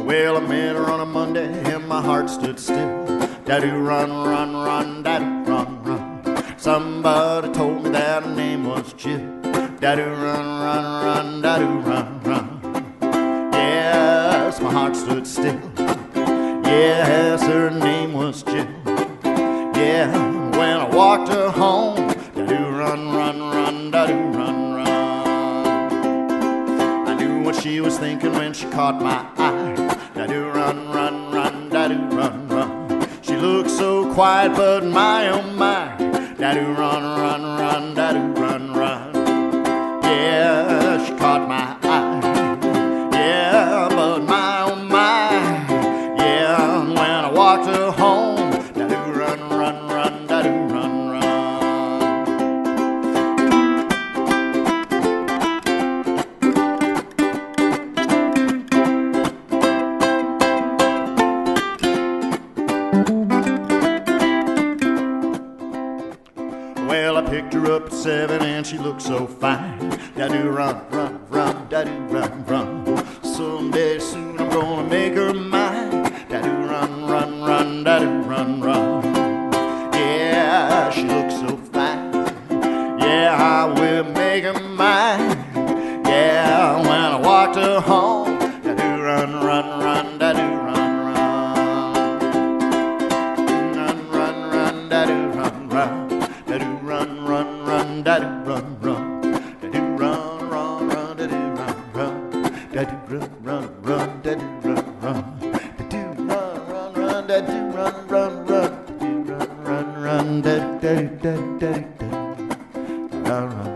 Well, I met her on a Monday and my heart stood still. Da-do run, run, run, da-do run, run. Somebody told me that her name was Jill. Da-do run, run, run, da-do run, run. Yes, my heart stood still. Yes, her name was Jill. Yeah, when I walked her home, da-do run, run, run, da-do run, run. I knew what she was thinking when she caught my eye. Da-do run, run, run, da-do run, run. She looked so quiet, but my oh my. Da-do run, run, run, da-do run, run. Yeah, she caught my eye. Yeah, but my oh my. Yeah, when I walked her home, da-do run, run, run, da-do run, run. Well, I picked her up at 7 and she looked so fine. Da-do run, run, run, da-do run, run. Someday soon I'm gonna make her mine. Da-do run, run, run, da-do run, run. Yeah, she looks so fine. Yeah, I will make her mine. Yeah, when I walked her home, da-do run, run, run, da-do run, run. Run, run, run, da-do run, run. Da-do run, run, run, da-do run, run. Da-do run, run, run, da-do run, run. Da-do run, run, run, da-do run, run. Da-do run, run, run, da-do run, run, run. Da-do run, run, run, da-do, da-do, da-do, da-do, da-do. Run, run.